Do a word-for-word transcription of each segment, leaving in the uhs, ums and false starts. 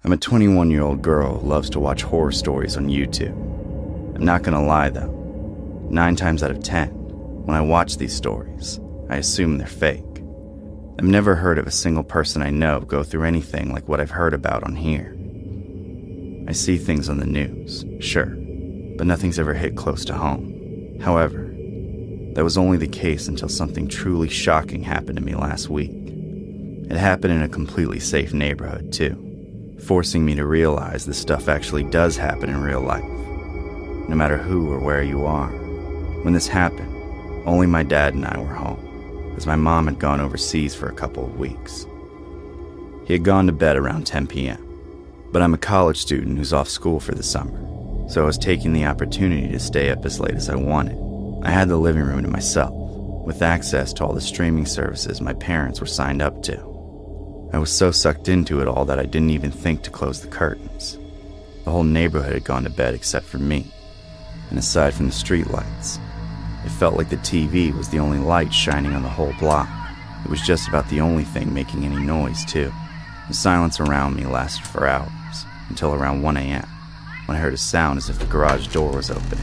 I'm a twenty-one-year-old girl who loves to watch horror stories on YouTube. I'm not gonna lie though, nine times out of ten, when I watch these stories, I assume they're fake. I've never heard of a single person I know go through anything like what I've heard about on here. I see things on the news, sure, but nothing's ever hit close to home. However, that was only the case until something truly shocking happened to me last week. It happened in a completely safe neighborhood, too, forcing me to realize this stuff actually does happen in real life, no matter who or where you are. When this happened, only my dad and I were home, as my mom had gone overseas for a couple of weeks. He had gone to bed around ten p.m., but I'm a college student who's off school for the summer, so I was taking the opportunity to stay up as late as I wanted. I had the living room to myself, with access to all the streaming services my parents were signed up to. I was so sucked into it all that I didn't even think to close the curtains. The whole neighborhood had gone to bed except for me, and aside from the streetlights, it felt like the T V was the only light shining on the whole block. It was just about the only thing making any noise, too. The silence around me lasted for hours, until around one a.m., when I heard a sound as if the garage door was opening.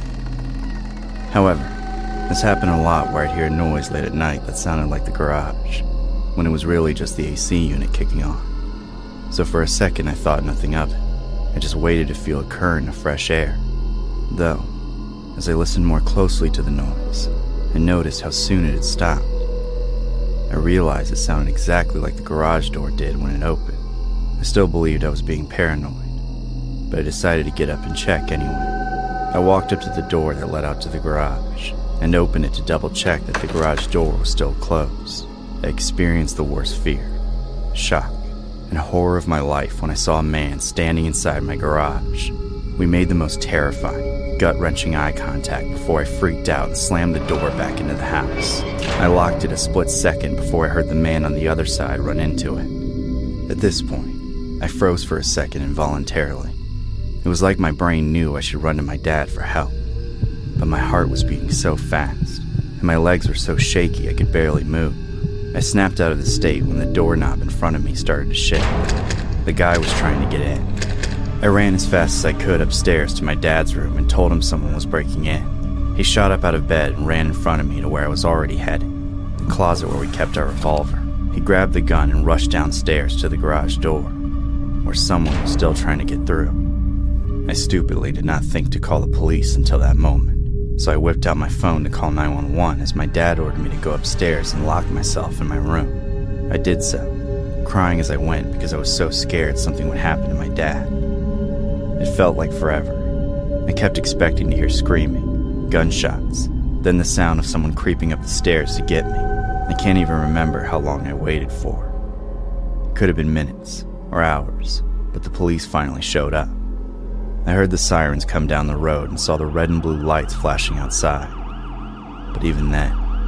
However, this happened a lot where I'd hear a noise late at night that sounded like the garage, when it was really just the A C unit kicking on. So for a second I thought nothing of it. I just waited to feel a current of fresh air. Though, as I listened more closely to the noise, I noticed how soon it had stopped. I realized it sounded exactly like the garage door did when it opened. I still believed I was being paranoid, but I decided to get up and check anyway. I walked up to the door that led out to the garage, and opened it to double check that the garage door was still closed. I experienced the worst fear, shock, and horror of my life when I saw a man standing inside my garage. We made the most terrifying, gut-wrenching eye contact before I freaked out and slammed the door back into the house. I locked it a split second before I heard the man on the other side run into it. At this point, I froze for a second involuntarily. It was like my brain knew I should run to my dad for help. But my heart was beating so fast, and my legs were so shaky I could barely move. I snapped out of the state when the doorknob in front of me started to shake. The guy was trying to get in. I ran as fast as I could upstairs to my dad's room and told him someone was breaking in. He shot up out of bed and ran in front of me to where I was already headed, the closet where we kept our revolver. He grabbed the gun and rushed downstairs to the garage door, where someone was still trying to get through. I stupidly did not think to call the police until that moment, so I whipped out my phone to call nine one one as my dad ordered me to go upstairs and lock myself in my room. I did so, crying as I went because I was so scared something would happen to my dad. It felt like forever. I kept expecting to hear screaming, gunshots, then the sound of someone creeping up the stairs to get me. I can't even remember how long I waited for. It could have been minutes or hours, but the police finally showed up. I heard the sirens come down the road and saw the red and blue lights flashing outside. But even then,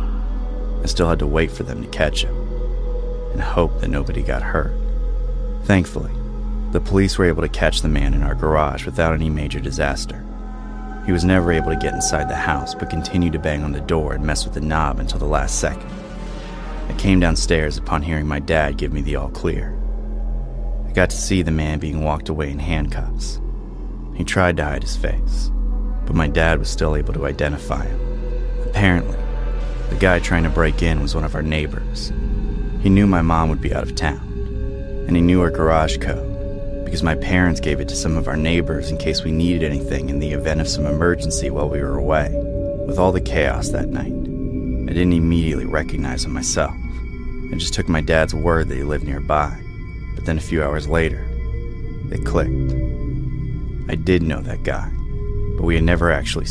I still had to wait for them to catch him and hope that nobody got hurt. Thankfully, the police were able to catch the man in our garage without any major disaster. He was never able to get inside the house, but continued to bang on the door and mess with the knob until the last second. I came downstairs upon hearing my dad give me the all clear. I got to see the man being walked away in handcuffs. He tried to hide his face, but my dad was still able to identify him. Apparently, the guy trying to break in was one of our neighbors. He knew my mom would be out of town, and he knew our garage code, because my parents gave it to some of our neighbors in case we needed anything in the event of some emergency while we were away. With all the chaos that night, I didn't immediately recognize him myself. I just took my dad's word that he lived nearby, but then a few hours later, it clicked. I did know that guy, but we had never actually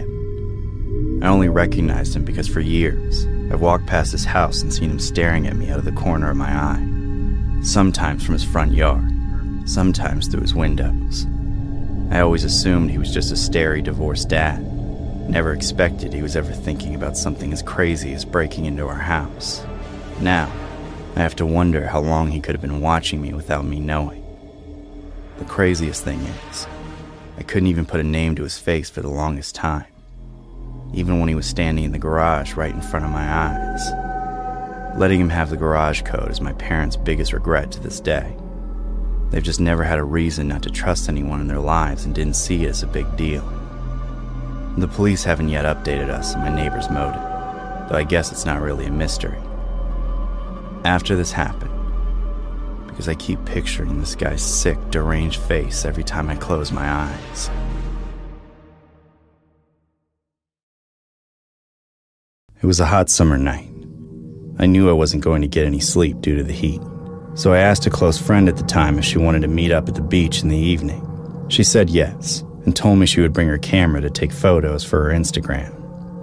spoken. I only recognized him because for years, I've walked past his house and seen him staring at me out of the corner of my eye. Sometimes from his front yard, sometimes through his windows. I always assumed he was just a starey, divorced dad. Never expected he was ever thinking about something as crazy as breaking into our house. Now, I have to wonder how long he could have been watching me without me knowing. The craziest thing is, I couldn't even put a name to his face for the longest time, even when he was standing in the garage right in front of my eyes. Letting him have the garage code is my parents' biggest regret to this day. They've just never had a reason not to trust anyone in their lives and didn't see it as a big deal. The police haven't yet updated us on my neighbor's motive, though I guess it's not really a mystery. After this happened, because I keep picturing this guy's sick, deranged face every time I close my eyes. It was a hot summer night. I knew I wasn't going to get any sleep due to the heat, so I asked a close friend at the time if she wanted to meet up at the beach in the evening. She said yes, and told me she would bring her camera to take photos for her Instagram.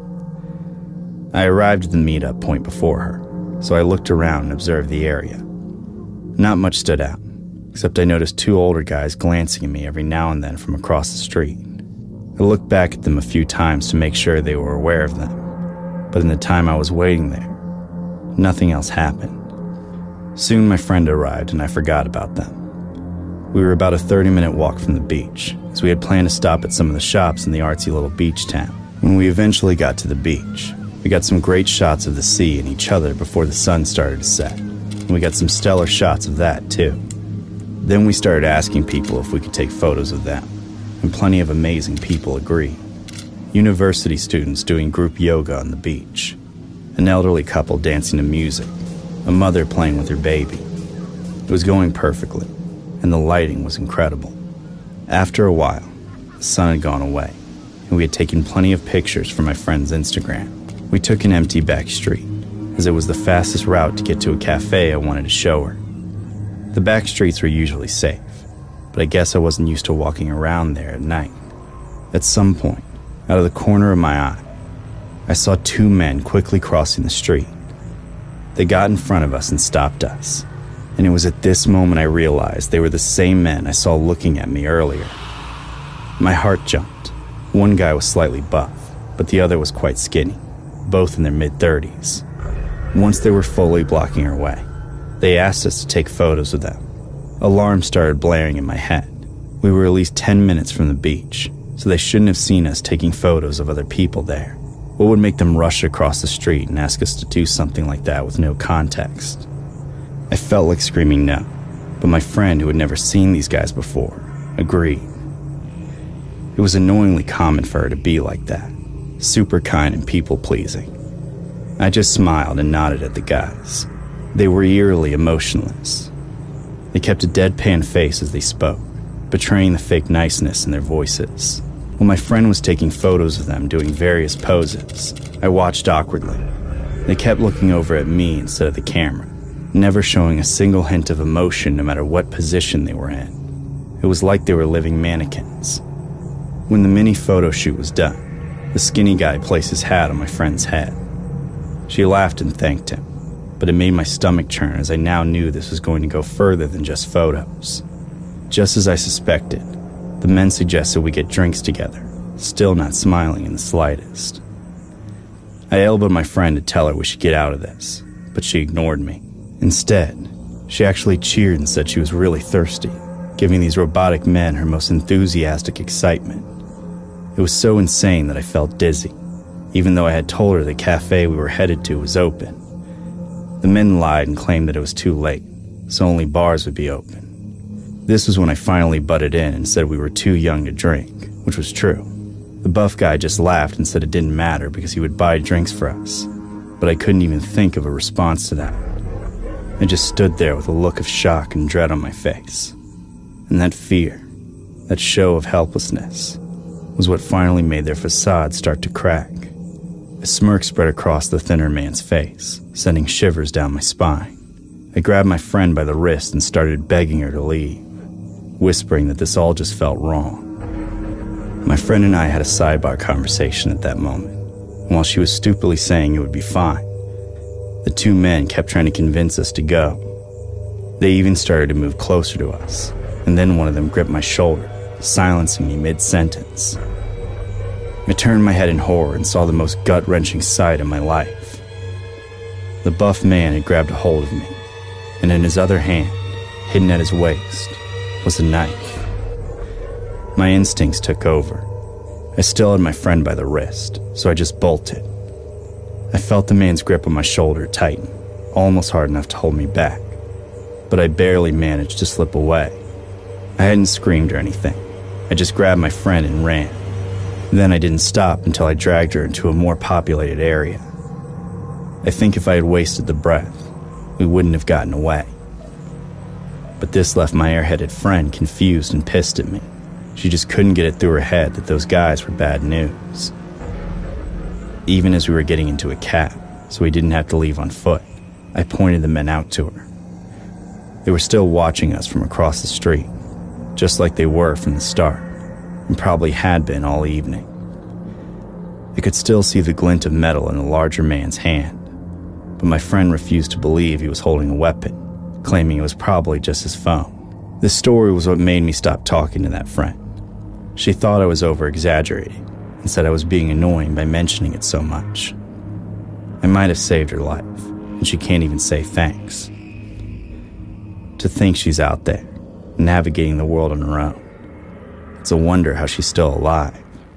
I arrived at the meetup point before her, so I looked around and observed the area. Not much stood out, except I noticed two older guys glancing at me every now and then from across the street. I looked back at them a few times to make sure they were aware of them, but in the time I was waiting there, nothing else happened. Soon my friend arrived and I forgot about them. We were about a thirty-minute walk from the beach, as we had planned to stop at some of the shops in the artsy little beach town. When we eventually got to the beach, we got some great shots of the sea and each other before the sun started to set, and we got some stellar shots of that too. Then we started asking people if we could take photos of them, and plenty of amazing people agreed. University students doing group yoga on the beach, an elderly couple dancing to music, a mother playing with her baby. It was going perfectly, and the lighting was incredible. After a while, the sun had gone away, and we had taken plenty of pictures for my friend's Instagram. We took an empty back street, as it was the fastest route to get to a cafe I wanted to show her. The back streets were usually safe, but I guess I wasn't used to walking around there at night. At some point, out of the corner of my eye, I saw two men quickly crossing the street. They got in front of us and stopped us, and it was at this moment I realized they were the same men I saw looking at me earlier. My heart jumped. One guy was slightly buff, but the other was quite skinny, both in their mid-thirties. Once they were fully blocking our way, they asked us to take photos of them. Alarms started blaring in my head. We were at least ten minutes from the beach, so they shouldn't have seen us taking photos of other people there. What would make them rush across the street and ask us to do something like that with no context? I felt like screaming no, but my friend, who had never seen these guys before, agreed. It was annoyingly common for her to be like that, super kind and people-pleasing. I just smiled and nodded at the guys. They were eerily emotionless. They kept a deadpan face as they spoke, betraying the fake niceness in their voices. While my friend was taking photos of them doing various poses, I watched awkwardly. They kept looking over at me instead of the camera, never showing a single hint of emotion no matter what position they were in. It was like they were living mannequins. When the mini photo shoot was done, the skinny guy placed his hat on my friend's head. She laughed and thanked him, but it made my stomach churn as I now knew this was going to go further than just photos. Just as I suspected, the men suggested we get drinks together, still not smiling in the slightest. I elbowed my friend to tell her we should get out of this, but she ignored me. Instead, she actually cheered and said she was really thirsty, giving these robotic men her most enthusiastic excitement. It was so insane that I felt dizzy, even though I had told her the cafe we were headed to was open. The men lied and claimed that it was too late, so only bars would be open. This was when I finally butted in and said we were too young to drink, which was true. The buff guy just laughed and said it didn't matter because he would buy drinks for us, but I couldn't even think of a response to that. I just stood there with a look of shock and dread on my face. And that fear, that show of helplessness, was what finally made their facade start to crack. A smirk spread across the thinner man's face, sending shivers down my spine. I grabbed my friend by the wrist and started begging her to leave, whispering that this all just felt wrong. My friend and I had a sidebar conversation at that moment, and while she was stupidly saying it would be fine, the two men kept trying to convince us to go. They even started to move closer to us, and then one of them gripped my shoulder, silencing me mid-sentence. I turned my head in horror and saw the most gut-wrenching sight of my life. The buff man had grabbed a hold of me, and in his other hand, hidden at his waist, was a knife. My instincts took over. I still had my friend by the wrist, so I just bolted. I felt the man's grip on my shoulder tighten, almost hard enough to hold me back, but I barely managed to slip away I hadn't screamed or anything. I just grabbed my friend and ran. Then I didn't stop until I dragged her into a more populated area. I think if I had wasted the breath, we wouldn't have gotten away. But this left my airheaded friend confused and pissed at me. She just couldn't get it through her head that those guys were bad news. Even as we were getting into a cab, so we didn't have to leave on foot, I pointed the men out to her. They were still watching us from across the street, just like they were from the start, and probably had been all evening. I could still see the glint of metal in the larger man's hand, but my friend refused to believe he was holding a weapon, claiming it was probably just his phone. This story was what made me stop talking to that friend. She thought I was over-exaggerating and said I was being annoying by mentioning it so much. I might have saved her life, and she can't even say thanks. To think she's out there, navigating the world on her own. It's a wonder how she's still alive.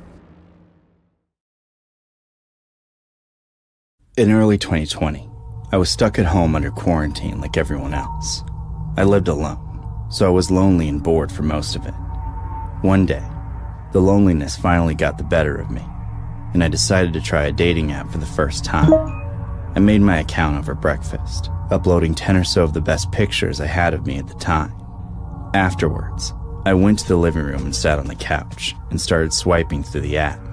In early twenty twenty, I was stuck at home under quarantine like everyone else. I lived alone, so I was lonely and bored for most of it. One day, the loneliness finally got the better of me, and I decided to try a dating app for the first time. I made my account over breakfast, uploading ten or so of the best pictures I had of me at the time. Afterwards, I went to the living room and sat on the couch and started swiping through the app.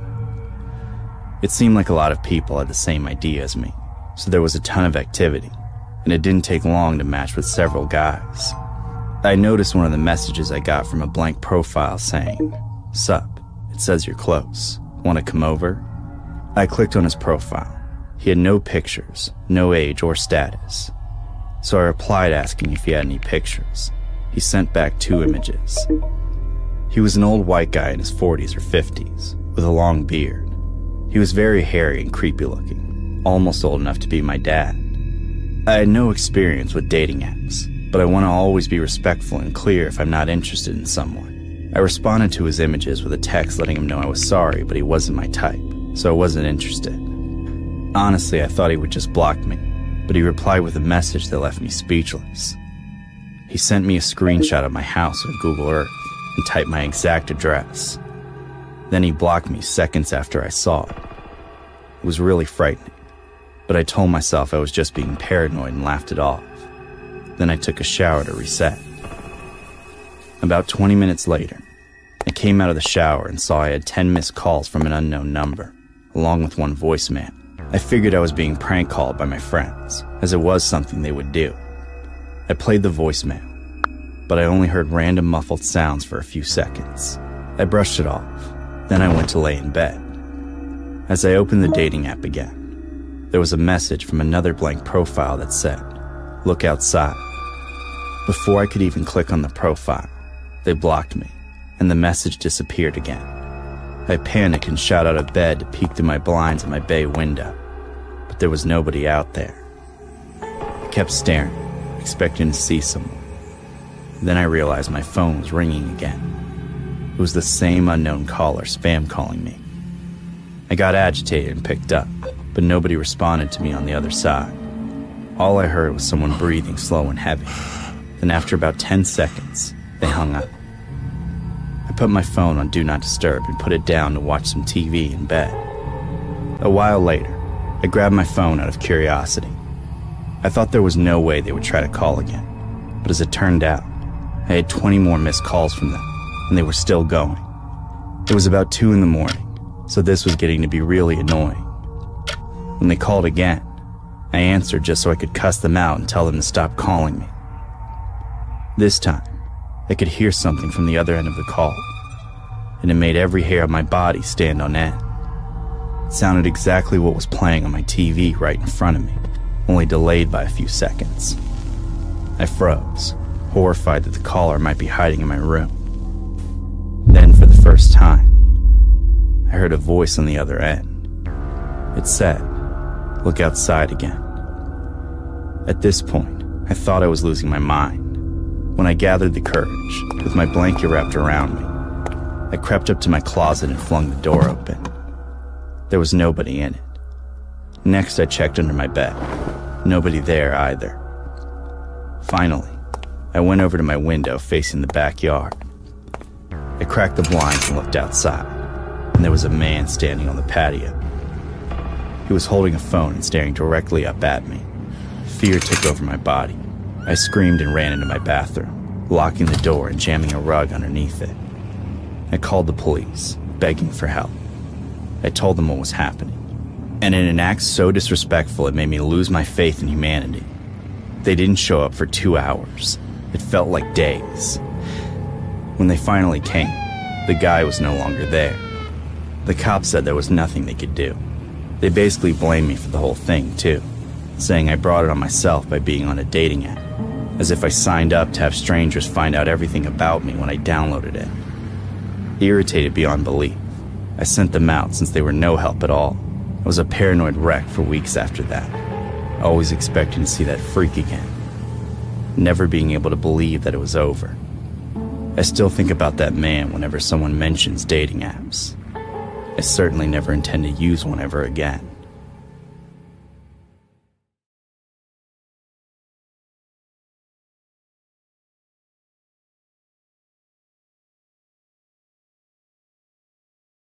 It seemed like a lot of people had the same idea as me, so there was a ton of activity, and it didn't take long to match with several guys. I noticed one of the messages I got from a blank profile saying, "Sup, it says you're close. Wanna come over?" I clicked on his profile. He had no pictures, no age or status. So I replied asking if he had any pictures. He sent back two images. He was an old white guy in his forties or fifties, with a long beard. He was very hairy and creepy looking, almost old enough to be my dad. I had no experience with dating apps, but I want to always be respectful and clear if I'm not interested in someone. I responded to his images with a text letting him know I was sorry, but he wasn't my type, so I wasn't interested. Honestly, I thought he would just block me, but he replied with a message that left me speechless. He sent me a screenshot of my house on Google Earth and typed my exact address. Then he blocked me seconds after I saw it. It was really frightening, but I told myself I was just being paranoid and laughed it off. Then I took a shower to reset. About twenty minutes later, I came out of the shower and saw I had ten missed calls from an unknown number, along with one voicemail. I figured I was being prank called by my friends, as it was something they would do. I played the voicemail, but I only heard random muffled sounds for a few seconds. I brushed it off. Then I went to lay in bed. As I opened the dating app again, there was a message from another blank profile that said, "Look outside." Before I could even click on the profile, they blocked me, and the message disappeared again. I panicked and shot out of bed to peek through my blinds at my bay window, but there was nobody out there. I kept staring, expecting to see someone. Then I realized my phone was ringing again. It was the same unknown caller spam calling me. I got agitated and picked up, but nobody responded to me on the other side. All I heard was someone breathing slow and heavy. Then after about ten seconds, they hung up. I put my phone on Do Not Disturb and put it down to watch some T V in bed. A while later, I grabbed my phone out of curiosity. I thought there was no way they would try to call again, but as it turned out, I had twenty more missed calls from them, and they were still going. It was about two in the morning, so this was getting to be really annoying. When they called again, I answered just so I could cuss them out and tell them to stop calling me. This time, I could hear something from the other end of the call, and it made every hair on my body stand on end. It sounded exactly what was playing on my T V right in front of me, only delayed by a few seconds. I froze, horrified that the caller might be hiding in my room. Then, for the first time, I heard a voice on the other end. It said, "Look outside again." At this point, I thought I was losing my mind. When I gathered the courage, with my blanket wrapped around me, I crept up to my closet and flung the door open. There was nobody in it. Next, I checked under my bed. Nobody there either. Finally, I went over to my window facing the backyard, I cracked the blinds and looked outside, and there was a man standing on the patio. He was holding a phone and staring directly up at me. Fear took over my body. I screamed and ran into my bathroom, locking the door and jamming a rug underneath it. I called the police, begging for help. I told them what was happening, and in an act so disrespectful it made me lose my faith in humanity. They didn't show up for two hours. It felt like days. When they finally came, the guy was no longer there. The cops said there was nothing they could do. They basically blamed me for the whole thing, too, saying I brought it on myself by being on a dating app, as if I signed up to have strangers find out everything about me when I downloaded it. Irritated beyond belief, I sent them out since they were no help at all. I was a paranoid wreck for weeks after that, always expecting to see that freak again, never being able to believe that it was over. I still think about that man whenever someone mentions dating apps. I certainly never intend to use one ever again.